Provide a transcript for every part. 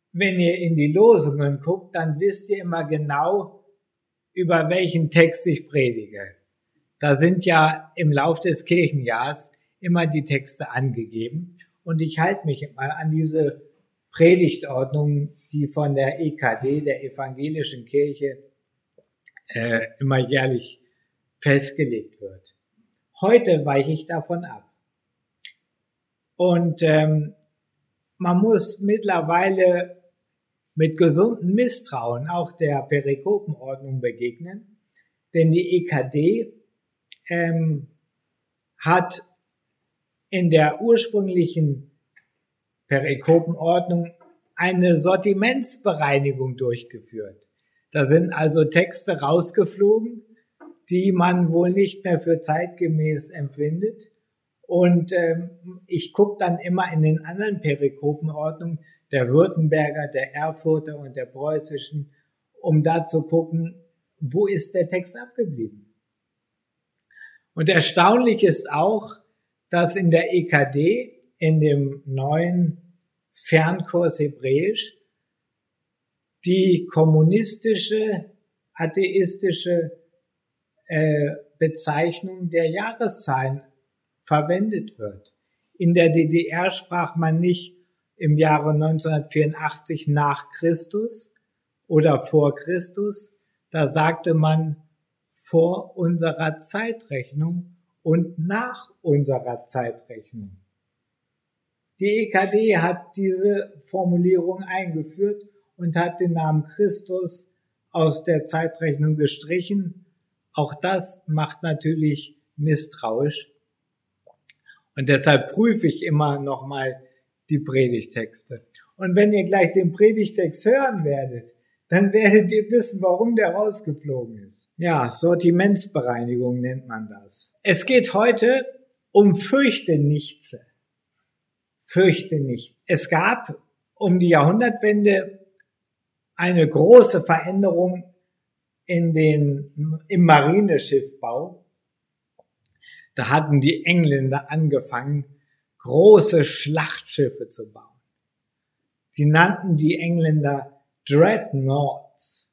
wenn ihr in die Losungen guckt, dann wisst ihr immer genau, über welchen Text ich predige. Da sind ja im Lauf des Kirchenjahrs immer die Texte angegeben und ich halte mich immer an diese Predigtordnung, die von der EKD, der Evangelischen Kirche, immer jährlich festgelegt wird. Heute weiche ich davon ab. Und man muss mittlerweile mit gesundem Misstrauen auch der Perikopenordnung begegnen, denn die EKD hat in der ursprünglichen Perikopenordnung eine Sortimentsbereinigung durchgeführt. Da sind also Texte rausgeflogen, die man wohl nicht mehr für zeitgemäß empfindet. Und ich gucke dann immer in den anderen Perikopenordnungen, der Württemberger, der Erfurter und der preußischen, um da zu gucken, wo ist der Text abgeblieben. Und erstaunlich ist auch, dass in der EKD, in dem neuen Fernkurs Hebräisch, die kommunistische, atheistische Bezeichnung der Jahreszahlen verwendet wird. In der DDR sprach man nicht im Jahre 1984 nach Christus oder vor Christus, da sagte man vor unserer Zeitrechnung und nach unserer Zeitrechnung. Die EKD hat diese Formulierung eingeführt und hat den Namen Christus aus der Zeitrechnung gestrichen. Auch das macht natürlich misstrauisch. Und deshalb prüfe ich immer nochmal die Predigtexte. Und wenn ihr gleich den Predigtext hören werdet, dann werdet ihr wissen, warum der rausgeflogen ist. Ja, Sortimentsbereinigung nennt man das. Es geht heute um Fürchte nichts. Fürchte nicht. Es gab um die Jahrhundertwende eine große Veränderung im Marineschiffbau. Da hatten die Engländer angefangen, große Schlachtschiffe zu bauen. Die nannten die Engländer Dreadnoughts.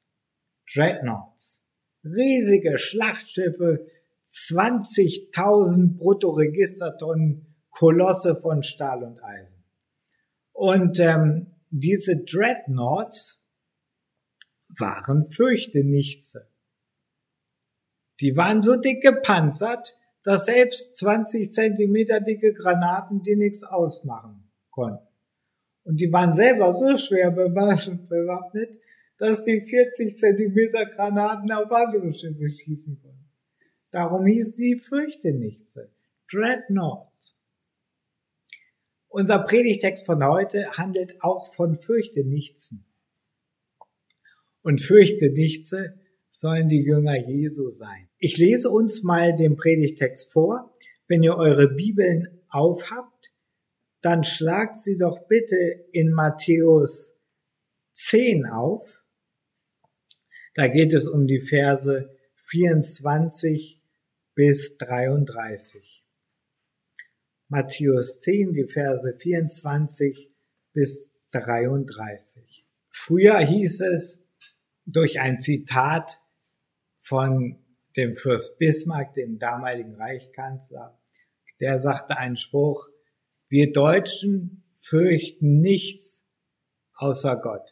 Riesige Schlachtschiffe, 20.000 Bruttoregistertonnen, Kolosse von Stahl und Eisen. Und diese Dreadnoughts waren Fürchtenichtse. Die waren so dick gepanzert, dass selbst 20 Zentimeter dicke Granaten die nichts ausmachen konnten. Und die waren selber so schwer bewaffnet, dass die 40 Zentimeter Granaten auf andere Schiffe schießen konnten. Darum hieß die Fürchtenichtse, Dreadnoughts. Unser Predigtext von heute handelt auch von Fürchtenichtsen. Und Fürchtenichtse sollen die Jünger Jesu sein. Ich lese uns mal den Predigtext vor. Wenn ihr eure Bibeln aufhabt, dann schlagt sie doch bitte in Matthäus 10 auf. Da geht es um die Verse 24 bis 33. Matthäus 10, die Verse 24 bis 33. Früher hieß es durch ein Zitat von dem Fürst Bismarck, dem damaligen Reichskanzler, der sagte einen Spruch: Wir Deutschen fürchten nichts außer Gott.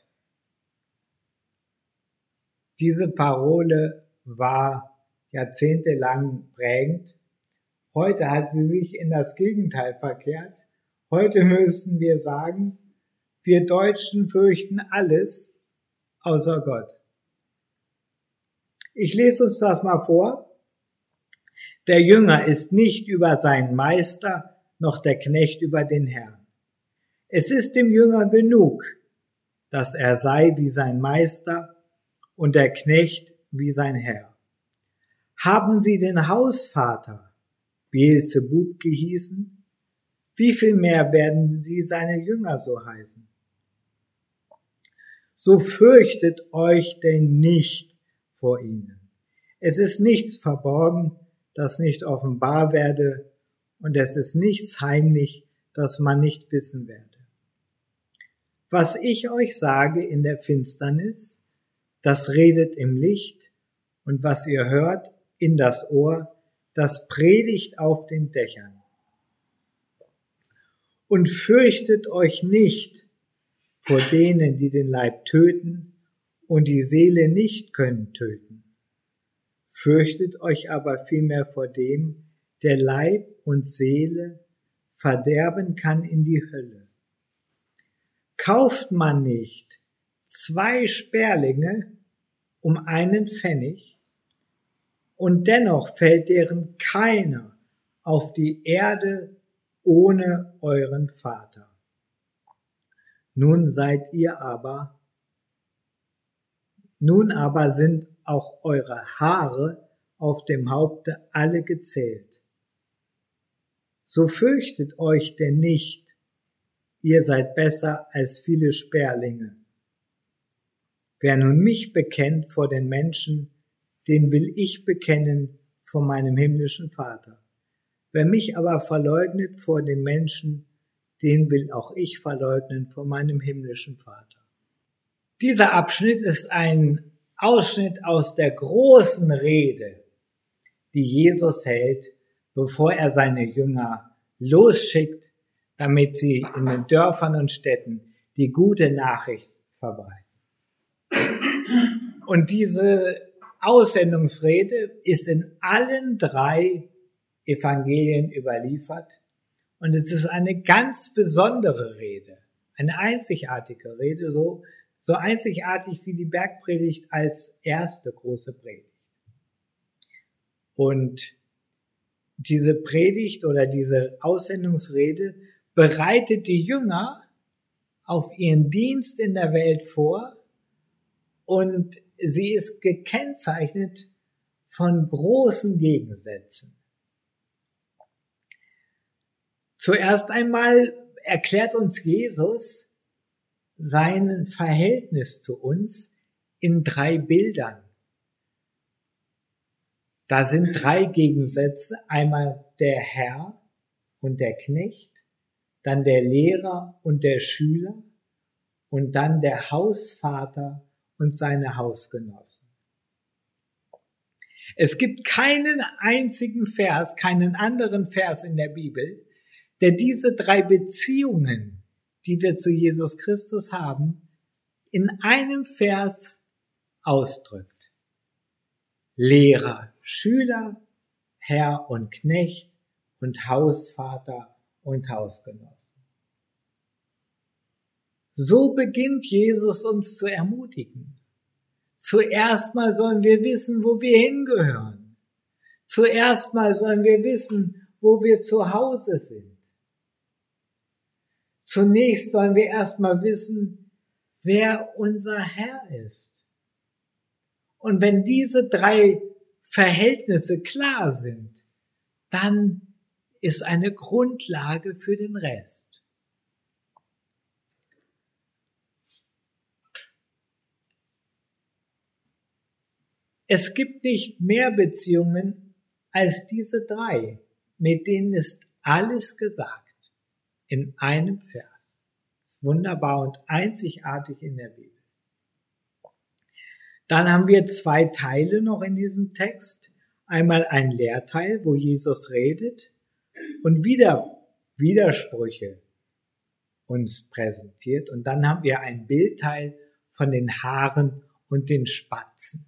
Diese Parole war jahrzehntelang prägend. Heute hat sie sich in das Gegenteil verkehrt. Heute müssen wir sagen, wir Deutschen fürchten alles außer Gott. Ich lese uns das mal vor. Der Jünger ist nicht über seinen Meister, noch der Knecht über den Herrn. Es ist dem Jünger genug, dass er sei wie sein Meister und der Knecht wie sein Herr. Haben Sie den Hausvater Beelzebub gehießen? Wie viel mehr werden Sie seine Jünger so heißen? So fürchtet euch denn nicht vor ihnen. Es ist nichts verborgen, das nicht offenbar werde, und es ist nichts heimlich, das man nicht wissen werde. Was ich euch sage in der Finsternis, das redet im Licht, und was ihr hört in das Ohr, das predigt auf den Dächern. Und fürchtet euch nicht vor denen, die den Leib töten und die Seele nicht können töten. Fürchtet euch aber vielmehr vor dem, der Leib und Seele verderben kann in die Hölle. Kauft man nicht 2 Sperlinge um 1 Pfennig, und dennoch fällt deren keiner auf die Erde ohne euren Vater. Nun aber sind auch eure Haare auf dem Haupte alle gezählt. So fürchtet euch denn nicht, ihr seid besser als viele Sperlinge. Wer nun mich bekennt vor den Menschen, den will ich bekennen vor meinem himmlischen Vater. Wer mich aber verleugnet vor den Menschen, den will auch ich verleugnen vor meinem himmlischen Vater. Dieser Abschnitt ist ein Ausschnitt aus der großen Rede, die Jesus hält, bevor er seine Jünger losschickt, damit sie in den Dörfern und Städten die gute Nachricht verbreiten. Und diese Aussendungsrede ist in allen 3 Evangelien überliefert. Und es ist eine ganz besondere Rede, eine einzigartige Rede, so einzigartig wie die Bergpredigt als erste große Predigt. Und diese Predigt oder diese Aussendungsrede bereitet die Jünger auf ihren Dienst in der Welt vor, und sie ist gekennzeichnet von großen Gegensätzen. Zuerst einmal erklärt uns Jesus sein Verhältnis zu uns in 3 Bildern. Da sind 3 Gegensätze, einmal der Herr und der Knecht, dann der Lehrer und der Schüler und dann der Hausvater und seine Hausgenossen. Es gibt keinen einzigen Vers, keinen anderen Vers in der Bibel, der diese 3 Beziehungen, die wir zu Jesus Christus haben, in einem Vers ausdrückt. Lehrer, Schüler, Herr und Knecht und Hausvater und Hausgenossen. So beginnt Jesus uns zu ermutigen. Zuerst mal sollen wir wissen, wo wir hingehören. Zuerst mal sollen wir wissen, wo wir zu Hause sind. Zunächst sollen wir erst mal wissen, wer unser Herr ist. Und wenn diese 3 Verhältnisse klar sind, dann ist eine Grundlage für den Rest. Es gibt nicht mehr Beziehungen als diese 3, mit denen ist alles gesagt in einem Vers. Das ist wunderbar und einzigartig in der Bibel. Dann haben wir 2 Teile noch in diesem Text. Einmal ein Lehrteil, wo Jesus redet und wieder Widersprüche uns präsentiert. Und dann haben wir ein Bildteil von den Haaren und den Spatzen.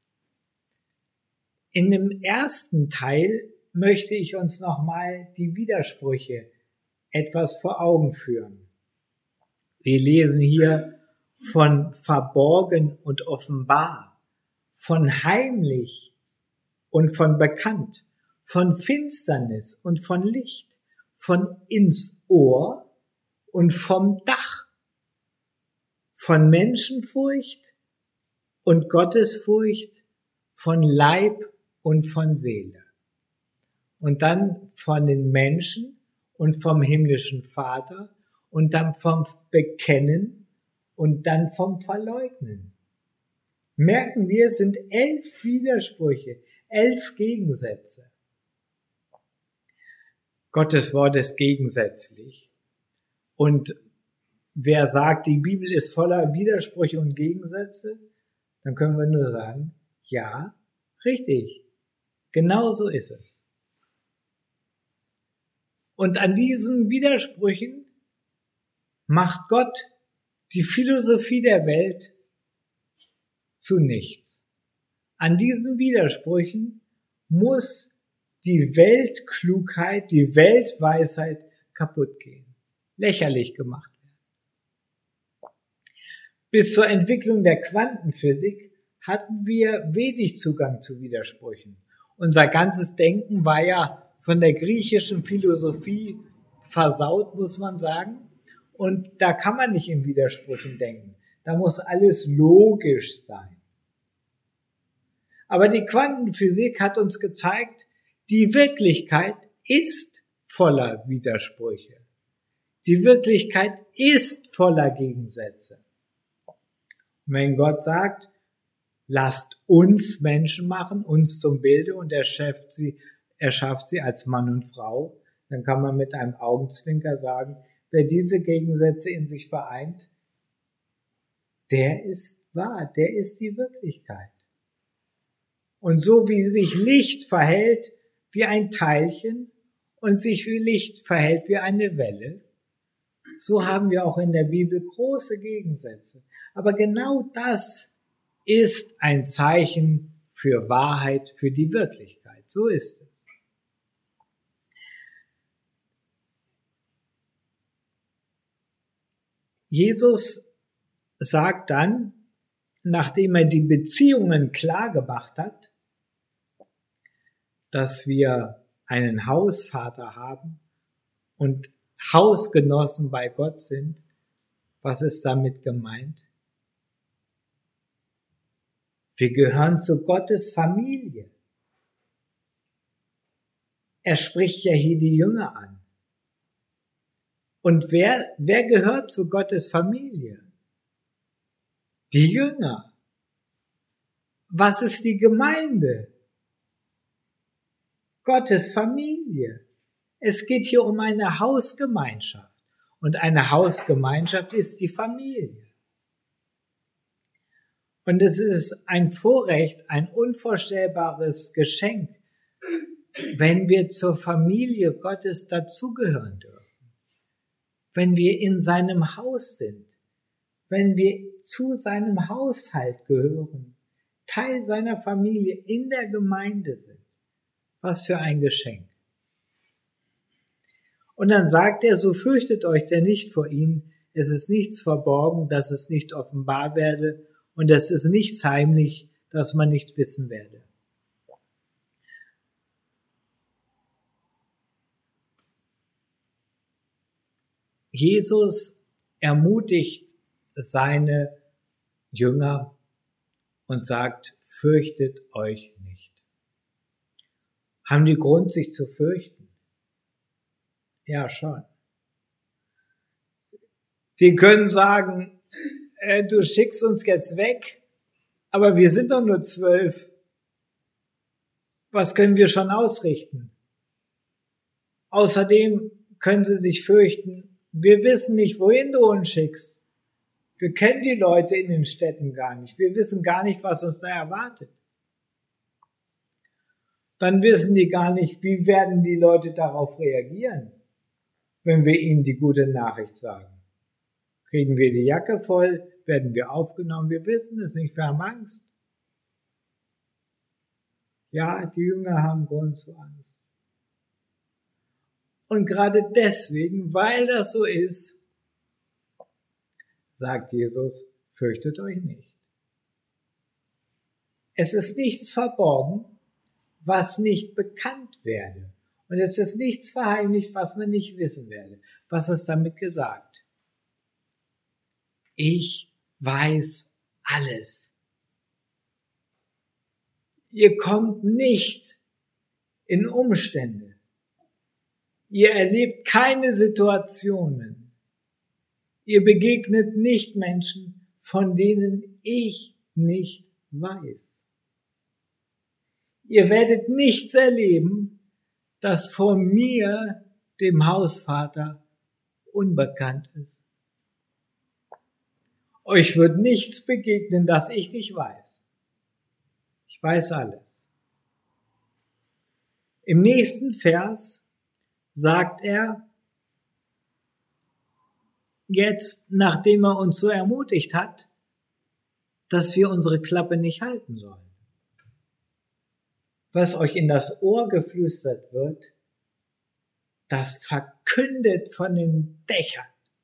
In dem ersten Teil möchte ich uns nochmal die Widersprüche etwas vor Augen führen. Wir lesen hier von verborgen und offenbar, von heimlich und von bekannt, von Finsternis und von Licht, von ins Ohr und vom Dach, von Menschenfurcht und Gottesfurcht, von Leib und von Seele. Und dann von den Menschen und vom himmlischen Vater und dann vom Bekennen und dann vom Verleugnen. Merken wir, es sind 11 Widersprüche, 11 Gegensätze. Gottes Wort ist gegensätzlich. Und wer sagt, die Bibel ist voller Widersprüche und Gegensätze, dann können wir nur sagen, ja, richtig, genau so ist es. Und an diesen Widersprüchen macht Gott die Philosophie der Welt zu nichts. An diesen Widersprüchen muss die Weltklugheit, die Weltweisheit kaputt gehen, lächerlich gemacht werden. Bis zur Entwicklung der Quantenphysik hatten wir wenig Zugang zu Widersprüchen. Unser ganzes Denken war ja von der griechischen Philosophie versaut, muss man sagen. Und da kann man nicht in Widersprüchen denken. Da muss alles logisch sein. Aber die Quantenphysik hat uns gezeigt, die Wirklichkeit ist voller Widersprüche. Die Wirklichkeit ist voller Gegensätze. Und wenn Gott sagt, lasst uns Menschen machen, uns zum Bilde, und er schafft sie als Mann und Frau, dann kann man mit einem Augenzwinker sagen, wer diese Gegensätze in sich vereint, der ist wahr, der ist die Wirklichkeit. Und so wie sich Licht verhält wie ein Teilchen und sich wie Licht verhält wie eine Welle, so haben wir auch in der Bibel große Gegensätze. Aber genau das ist ein Zeichen für Wahrheit, für die Wirklichkeit. So ist es. Jesus sagt dann, nachdem er die Beziehungen klar gemacht hat, dass wir einen Hausvater haben und Hausgenossen bei Gott sind, was ist damit gemeint? Wir gehören zu Gottes Familie. Er spricht ja hier die Jünger an. Und wer gehört zu Gottes Familie? Die Jünger. Was ist die Gemeinde? Gottes Familie. Es geht hier um eine Hausgemeinschaft. Und eine Hausgemeinschaft ist die Familie. Und es ist ein Vorrecht, ein unvorstellbares Geschenk, wenn wir zur Familie Gottes dazugehören dürfen. Wenn wir in seinem Haus sind. Wenn wir zu seinem Haushalt gehören. Teil seiner Familie in der Gemeinde sind. Was für ein Geschenk. Und dann sagt er, so fürchtet euch denn nicht vor ihnen. Es ist nichts verborgen, dass es nicht offenbar werde. Und es ist nichts heimlich, dass man nicht wissen werde. Jesus ermutigt seine Jünger und sagt, fürchtet euch nicht. Haben die Grund, sich zu fürchten? Ja, schon. Die können sagen, du schickst uns jetzt weg, aber wir sind doch nur 12. Was können wir schon ausrichten? Außerdem können sie sich fürchten, wir wissen nicht, wohin du uns schickst. Wir kennen die Leute in den Städten gar nicht. Wir wissen gar nicht, was uns da erwartet. Dann wissen die gar nicht, wie werden die Leute darauf reagieren, wenn wir ihnen die gute Nachricht sagen. Kriegen wir die Jacke voll, werden wir aufgenommen, wir wissen es nicht, wir haben Angst. Ja, die Jünger haben Grund zur Angst. Und gerade deswegen, weil das so ist, sagt Jesus, fürchtet euch nicht. Es ist nichts verborgen, was nicht bekannt werde. Und es ist nichts verheimlicht, was man nicht wissen werde. Was ist damit gesagt? Ich weiß alles. Ihr kommt nicht in Umstände. Ihr erlebt keine Situationen. Ihr begegnet nicht Menschen, von denen ich nicht weiß. Ihr werdet nichts erleben, das vor mir, dem Hausvater, unbekannt ist. Euch wird nichts begegnen, das ich nicht weiß. Ich weiß alles. Im nächsten Vers sagt er, jetzt, nachdem er uns so ermutigt hat, dass wir unsere Klappe nicht halten sollen. Was euch in das Ohr geflüstert wird, das verkündet von den Dächern.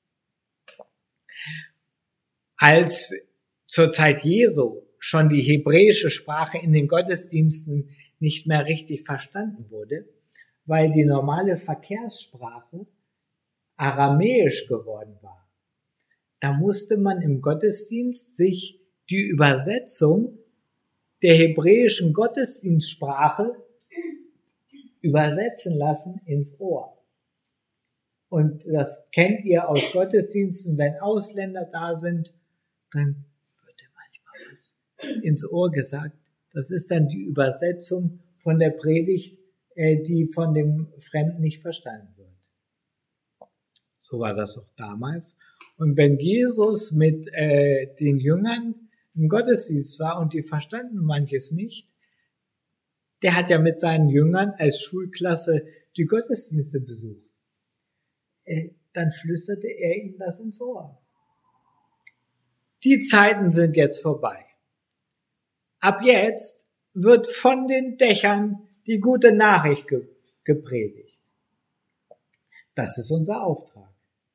Als zur Zeit Jesu schon die hebräische Sprache in den Gottesdiensten nicht mehr richtig verstanden wurde, weil die normale Verkehrssprache aramäisch geworden war. Da musste man im Gottesdienst sich die Übersetzung der hebräischen Gottesdienstsprache übersetzen lassen ins Ohr. Und das kennt ihr aus Gottesdiensten, wenn Ausländer da sind, dann wird manchmal was ins Ohr gesagt. Das ist dann die Übersetzung von der Predigt, die von dem Fremden nicht verstanden wird. So war das auch damals. Und wenn Jesus mit den Jüngern im Gottesdienst war und die verstanden manches nicht, der hat ja mit seinen Jüngern als Schulklasse die Gottesdienste besucht. Dann flüsterte er ihnen das ins Ohr. Die Zeiten sind jetzt vorbei. Ab jetzt wird von den Dächern die gute Nachricht gepredigt. Das ist unser Auftrag.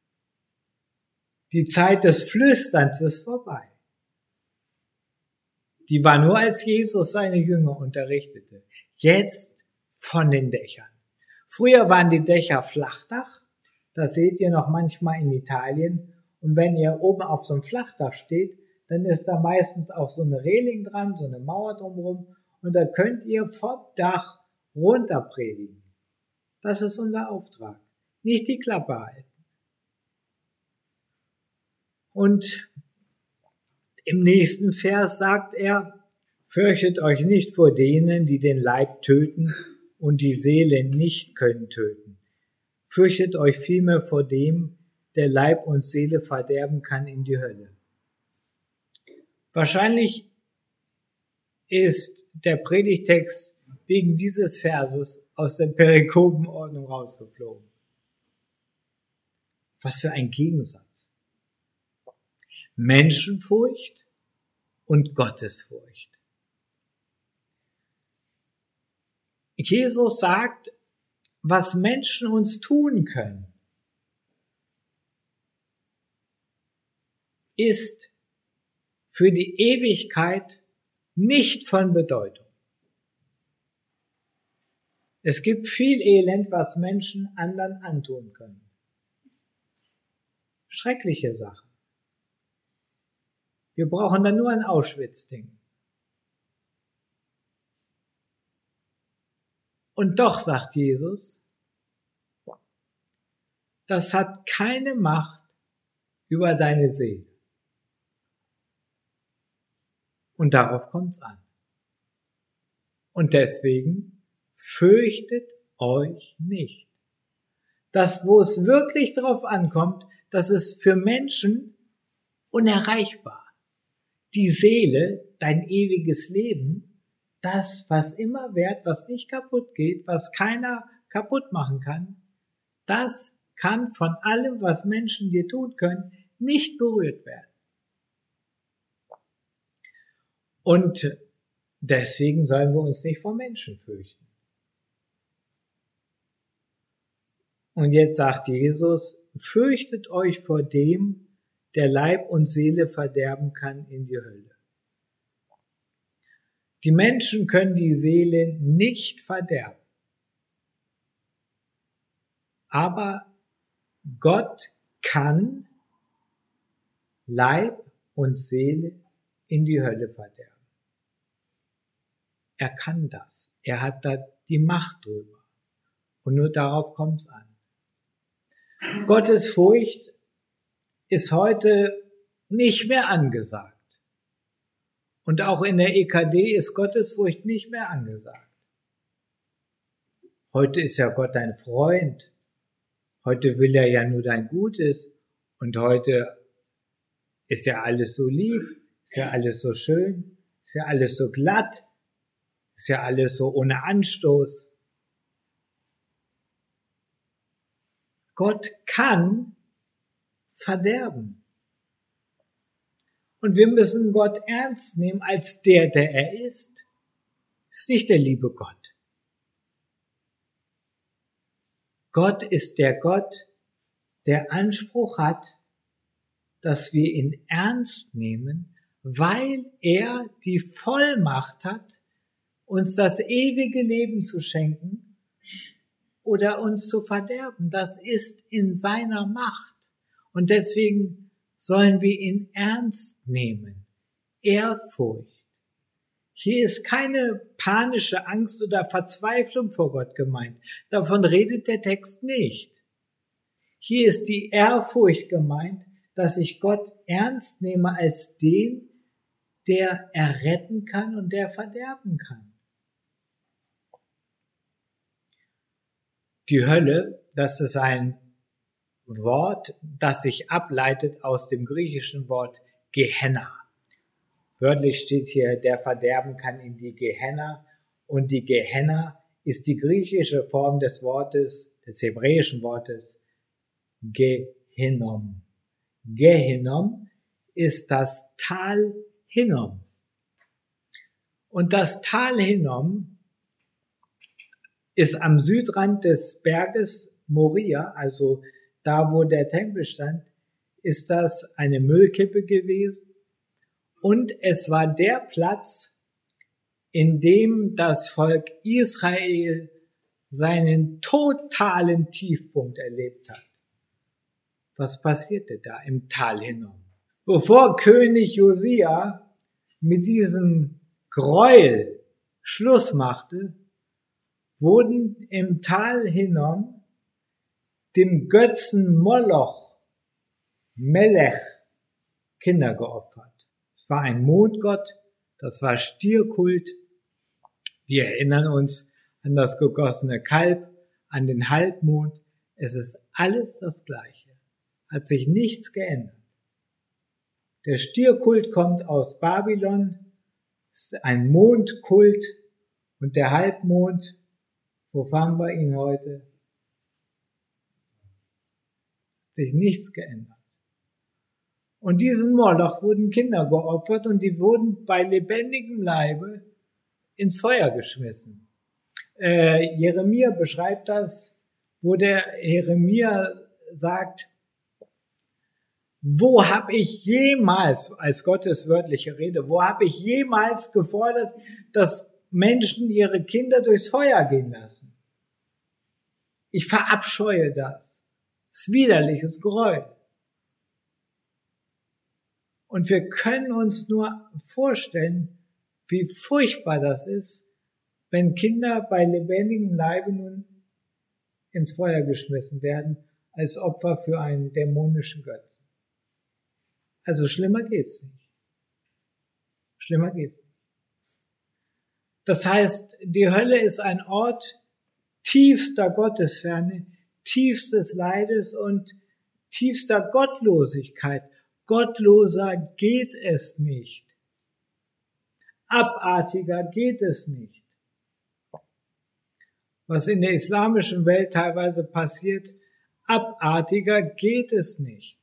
Die Zeit des Flüsterns ist vorbei. Die war nur, als Jesus seine Jünger unterrichtete. Jetzt von den Dächern. Früher waren die Dächer Flachdach. Das seht ihr noch manchmal in Italien. Und wenn ihr oben auf so einem Flachdach steht, dann ist da meistens auch so eine Reling dran, so eine Mauer drumherum. Und da könnt ihr vom Dach runter predigen. Das ist unser Auftrag. Nicht die Klappe halten. Und im nächsten Vers sagt er, fürchtet euch nicht vor denen, die den Leib töten und die Seele nicht können töten. Fürchtet euch vielmehr vor dem, der Leib und Seele verderben kann in die Hölle. Wahrscheinlich ist der Predigtext wegen dieses Verses aus der Perikopenordnung rausgeflogen. Was für ein Gegensatz. Menschenfurcht und Gottesfurcht. Jesus sagt, was Menschen uns tun können, ist für die Ewigkeit nicht von Bedeutung. Es gibt viel Elend, was Menschen anderen antun können. Schreckliche Sachen. Wir brauchen dann nur ein Auschwitz-Ding. Und doch, sagt Jesus, das hat keine Macht über deine Seele. Und darauf kommt's an. Und deswegen fürchtet euch nicht. Das, wo es wirklich drauf ankommt, das ist für Menschen unerreichbar. Die Seele, dein ewiges Leben, das, was immer währt, was nicht kaputt geht, was keiner kaputt machen kann, das kann von allem, was Menschen dir tun können, nicht berührt werden. Und deswegen sollen wir uns nicht vor Menschen fürchten. Und jetzt sagt Jesus, fürchtet euch vor dem, der Leib und Seele verderben kann in die Hölle. Die Menschen können die Seele nicht verderben. Aber Gott kann Leib und Seele in die Hölle verderben. Er kann das. Er hat da die Macht drüber. Und nur darauf kommt es an. Gottes Furcht ist heute nicht mehr angesagt. Und auch in der EKD ist Gottesfurcht nicht mehr angesagt. Heute ist ja Gott dein Freund. Heute will er ja nur dein Gutes. Und heute ist ja alles so lieb, ist ja alles so schön, ist ja alles so glatt, ist ja alles so ohne Anstoß. Gott kann verderben. Und wir müssen Gott ernst nehmen als der er ist. Ist nicht der liebe Gott. Gott ist der Gott, der Anspruch hat, dass wir ihn ernst nehmen, weil er die Vollmacht hat, uns das ewige Leben zu schenken oder uns zu verderben. Das ist in seiner Macht. Und deswegen sollen wir ihn ernst nehmen. Ehrfurcht. Hier ist keine panische Angst oder Verzweiflung vor Gott gemeint. Davon redet der Text nicht. Hier ist die Ehrfurcht gemeint, dass ich Gott ernst nehme als den, der erretten kann und der verderben kann. Die Hölle, das ist ein Wort, das sich ableitet aus dem griechischen Wort Gehenna. Wörtlich steht hier, der verderben kann in die Gehenna. Und die Gehenna ist die griechische Form des Wortes, des hebräischen Wortes Gehinnom. Gehinnom ist das Tal Hinnom. Und das Tal Hinnom ist am Südrand des Berges Moria, also da, wo der Tempel stand, ist das eine Müllkippe gewesen. Und es war der Platz, in dem das Volk Israel seinen totalen Tiefpunkt erlebt hat. Was passierte da im Tal Hinnom? Bevor König Josia mit diesem Gräuel Schluss machte, wurden im Tal Hinnom dem Götzen Moloch, Melech, Kinder geopfert. Es war ein Mondgott, das war Stierkult. Wir erinnern uns an das gegossene Kalb, an den Halbmond. Es ist alles das Gleiche. Hat sich nichts geändert. Der Stierkult kommt aus Babylon, ist ein Mondkult und der Halbmond, wo fangen wir ihn heute? Hat sich nichts geändert. Und diesem Moloch wurden Kinder geopfert und die wurden bei lebendigem Leibe ins Feuer geschmissen. Jeremia beschreibt das, wo der Jeremia sagt, wo habe ich jemals, als Gottes wörtliche Rede, wo habe ich jemals gefordert, dass Menschen ihre Kinder durchs Feuer gehen lassen? Ich verabscheue das. Das ist widerliches Gräuel. Und wir können uns nur vorstellen, wie furchtbar das ist, wenn Kinder bei lebendigem Leibe nun ins Feuer geschmissen werden, als Opfer für einen dämonischen Götzen. Also schlimmer geht's nicht. Schlimmer geht's nicht. Das heißt, die Hölle ist ein Ort tiefster Gottesferne, tiefstes Leides und tiefster Gottlosigkeit. Gottloser geht es nicht. Abartiger geht es nicht. Was in der islamischen Welt teilweise passiert, abartiger geht es nicht.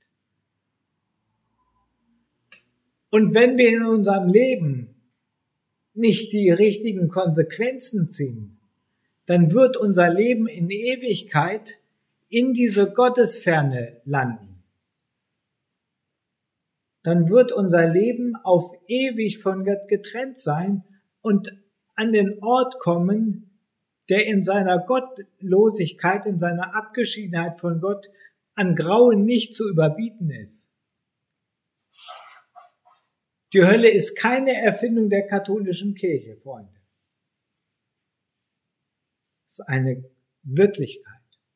Und wenn wir in unserem Leben nicht die richtigen Konsequenzen ziehen, dann wird unser Leben in Ewigkeit in diese Gottesferne landen. Dann wird unser Leben auf ewig von Gott getrennt sein und an den Ort kommen, der in seiner Gottlosigkeit, in seiner Abgeschiedenheit von Gott an Grauen nicht zu überbieten ist. Die Hölle ist keine Erfindung der katholischen Kirche, Freunde. Es ist eine Wirklichkeit.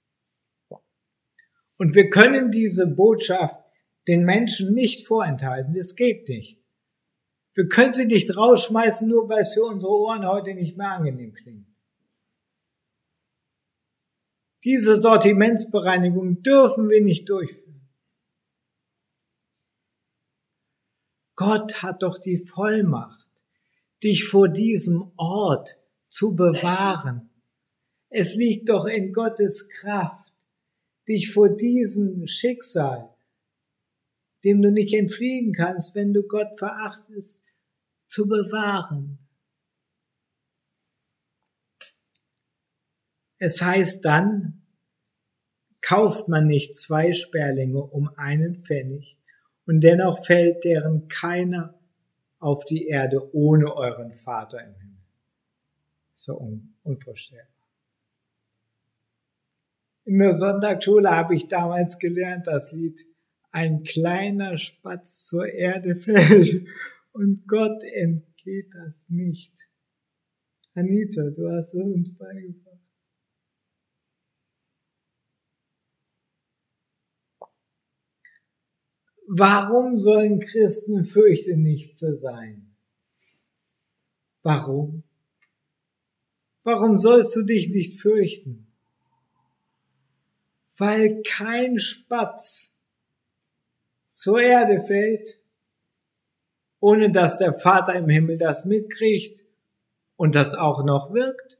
Und wir können diese Botschaft den Menschen nicht vorenthalten. Das geht nicht. Wir können sie nicht rausschmeißen, nur weil es für unsere Ohren heute nicht mehr angenehm klingt. Diese Sortimentsbereinigung dürfen wir nicht durchführen. Gott hat doch die Vollmacht, dich vor diesem Ort zu bewahren. Es liegt doch in Gottes Kraft, dich vor diesem Schicksal, dem du nicht entfliehen kannst, wenn du Gott verachtest, zu bewahren. Es heißt dann, kauft man nicht 2 Sperlinge um 1 Pfennig, und dennoch fällt deren keiner auf die Erde ohne euren Vater im Himmel. So unvorstellbar. In der Sonntagsschule habe ich damals gelernt, das Lied, ein kleiner Spatz zur Erde fällt und Gott entgeht das nicht. Anita, du hast es uns beigebracht. Warum sollen Christen fürchte nicht so sein? Warum? Warum sollst du dich nicht fürchten? Weil kein Spatz zur Erde fällt, ohne dass der Vater im Himmel das mitkriegt und das auch noch wirkt.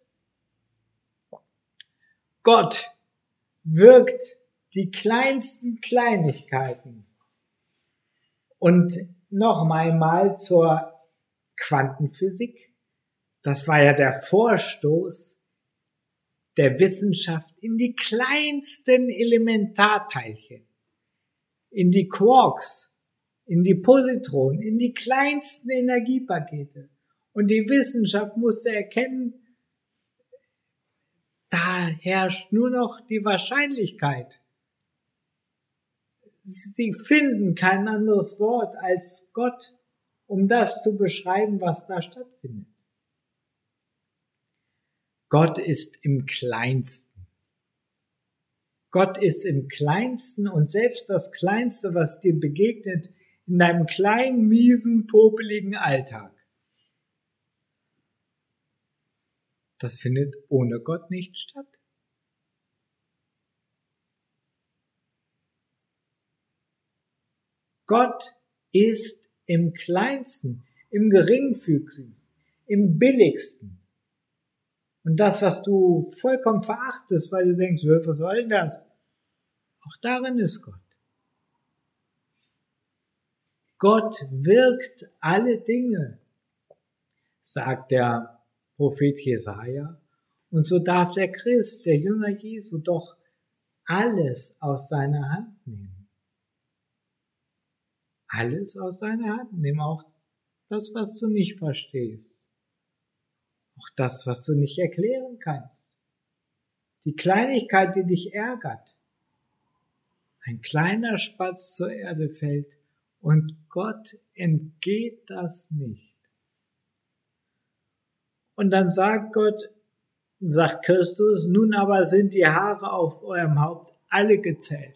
Gott wirkt die kleinsten Kleinigkeiten. Und noch einmal zur Quantenphysik. Das war ja der Vorstoß der Wissenschaft in die kleinsten Elementarteilchen, in die Quarks, in die Positronen, in die kleinsten Energiepakete. Und die Wissenschaft musste erkennen, da herrscht nur noch die Wahrscheinlichkeit. Sie finden kein anderes Wort als Gott, um das zu beschreiben, was da stattfindet. Gott ist im Kleinsten. Gott ist im Kleinsten und selbst das Kleinste, was dir begegnet, in deinem kleinen, miesen, popeligen Alltag, das findet ohne Gott nicht statt. Gott ist im Kleinsten, im Geringfügigsten, im Billigsten. Und das, was du vollkommen verachtest, weil du denkst, was soll denn das? Auch darin ist Gott. Gott wirkt alle Dinge, sagt der Prophet Jesaja. Und so darf der Christ, der Jünger Jesu, doch alles aus seiner Hand nehmen. Alles aus seiner Hand nehmen, auch das, was du nicht verstehst. Auch das, was du nicht erklären kannst. Die Kleinigkeit, die dich ärgert. Ein kleiner Spatz zur Erde fällt und Gott entgeht das nicht. Und dann sagt Christus, nun aber sind die Haare auf eurem Haupt alle gezählt.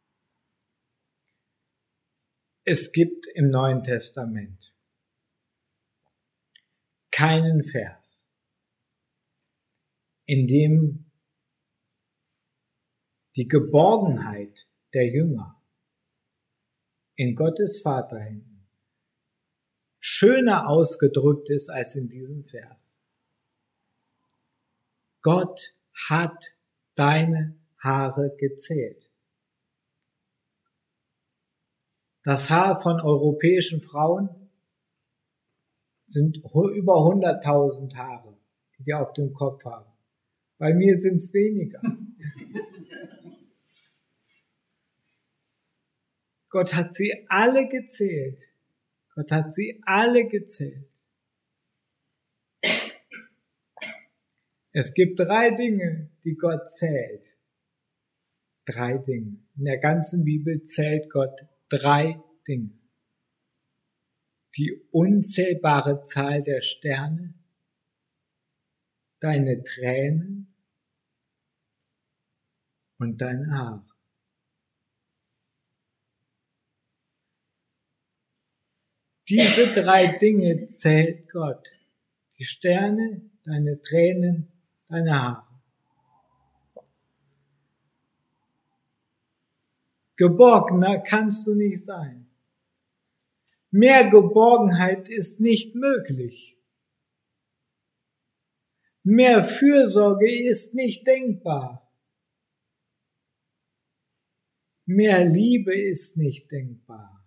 Es gibt im Neuen Testament keinen Vers, in dem die Geborgenheit der Jünger in Gottes Vaterhänden schöner ausgedrückt ist als in diesem Vers. Gott hat deine Haare gezählt. Das Haar von europäischen Frauen sind über 100.000 Haare, die die auf dem Kopf haben. Bei mir sind es weniger. Gott hat sie alle gezählt. Gott hat sie alle gezählt. Es gibt 3 Dinge, die Gott zählt. 3 Dinge. In der ganzen Bibel zählt Gott 3 Dinge. Die unzählbare Zahl der Sterne, deine Tränen und dein Haar. Diese 3 Dinge zählt Gott. Die Sterne, deine Tränen, deine Haare. Geborgener kannst du nicht sein. Mehr Geborgenheit ist nicht möglich. Mehr Fürsorge ist nicht denkbar. Mehr Liebe ist nicht denkbar.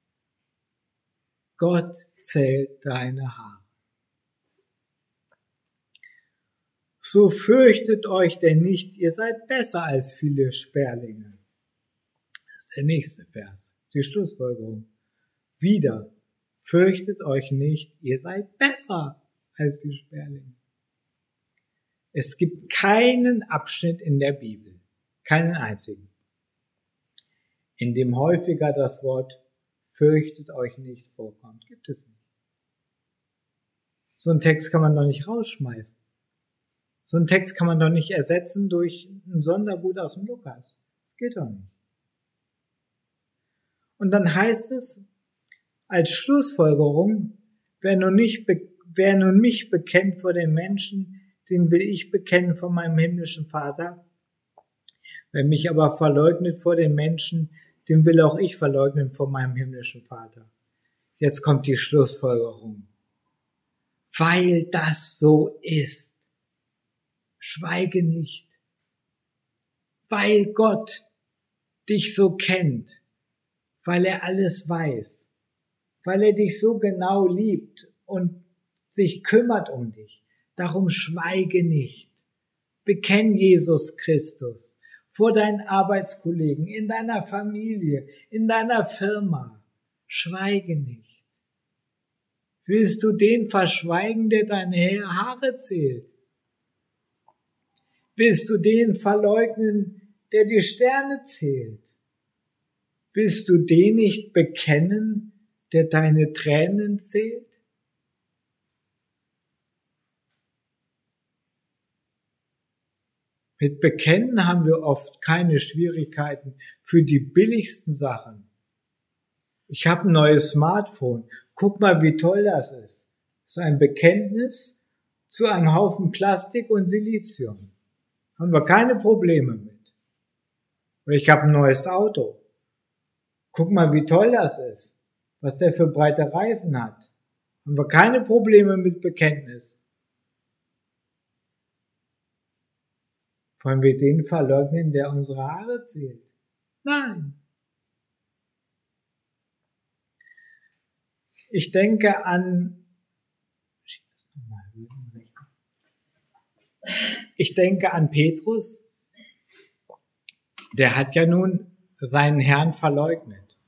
Gott zählt deine Haare. So fürchtet euch denn nicht, ihr seid besser als viele Sperlinge. Das ist der nächste Vers, die Schlussfolgerung. Wieder, fürchtet euch nicht, ihr seid besser als die Sperlinge. Es gibt keinen Abschnitt in der Bibel, keinen einzigen, in dem häufiger das Wort fürchtet euch nicht vorkommt. Gibt es nicht. So einen Text kann man doch nicht rausschmeißen. So einen Text kann man doch nicht ersetzen durch ein Sonderbuch aus dem Lukas. Das geht doch nicht. Und dann heißt es als Schlussfolgerung, wer nun mich bekennt vor den Menschen, den will ich bekennen vor meinem himmlischen Vater. Wer mich aber verleugnet vor den Menschen, den will auch ich verleugnen vor meinem himmlischen Vater. Jetzt kommt die Schlussfolgerung. Weil das so ist, schweige nicht. Weil Gott dich so kennt, weil er alles weiß, weil er dich so genau liebt und sich kümmert um dich. Darum schweige nicht. Bekenn Jesus Christus vor deinen Arbeitskollegen, in deiner Familie, in deiner Firma. Schweige nicht. Willst du den verschweigen, der deine Haare zählt? Willst du den verleugnen, der die Sterne zählt? Willst du den nicht bekennen, der deine Tränen zählt? Mit Bekennen haben wir oft keine Schwierigkeiten für die billigsten Sachen. Ich habe ein neues Smartphone. Guck mal, wie toll das ist. Das ist ein Bekenntnis zu einem Haufen Plastik und Silizium. Haben wir keine Probleme mit. Oder ich habe ein neues Auto. Guck mal, wie toll das ist. Was der für breite Reifen hat. Haben wir keine Probleme mit Bekenntnis. Wollen wir den verleugnen, der unsere Haare zählt? Nein. Ich denke an Petrus. Der hat ja nun seinen Herrn verleugnet.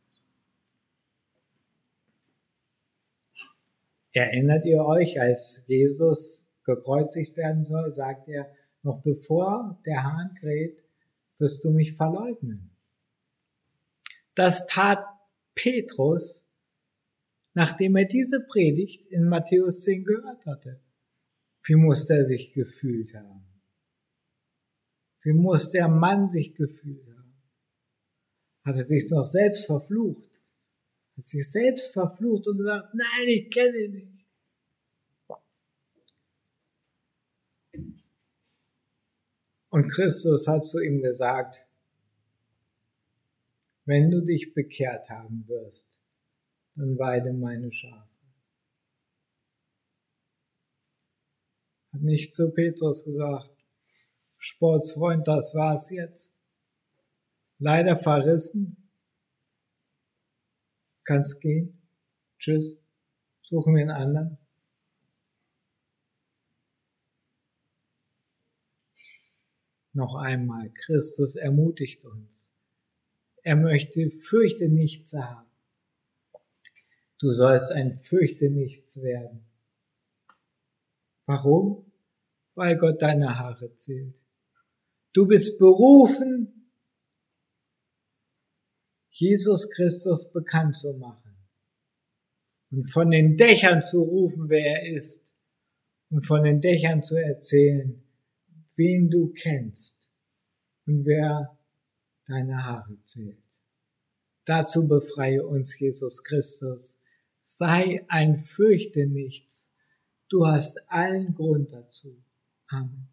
Erinnert ihr euch, als Jesus gekreuzigt werden soll, sagt er, noch bevor der Hahn kräht, wirst du mich verleugnen. Das tat Petrus, nachdem er diese Predigt in Matthäus 10 gehört hatte. Wie muss er sich gefühlt haben? Wie muss der Mann sich gefühlt haben? Hat er sich doch selbst verflucht? Hat sich selbst verflucht und gesagt, nein, ich kenne ihn nicht. Und Christus hat zu ihm gesagt, wenn du dich bekehrt haben wirst, dann weide meine Schafe. Hat nicht zu Petrus gesagt, Sportsfreund, das war's jetzt. Leider verrissen. Kannst gehen. Tschüss. Suchen wir einen anderen. Noch einmal, Christus ermutigt uns. Er möchte fürchte nichts haben. Du sollst ein fürchte nichts werden. Warum? Weil Gott deine Haare zählt. Du bist berufen, Jesus Christus bekannt zu machen und von den Dächern zu rufen, wer er ist und von den Dächern zu erzählen, wen du kennst und wer deine Haare zählt. Dazu befreie uns Jesus Christus. Sei ein Fürchte nichts. Du hast allen Grund dazu. Amen.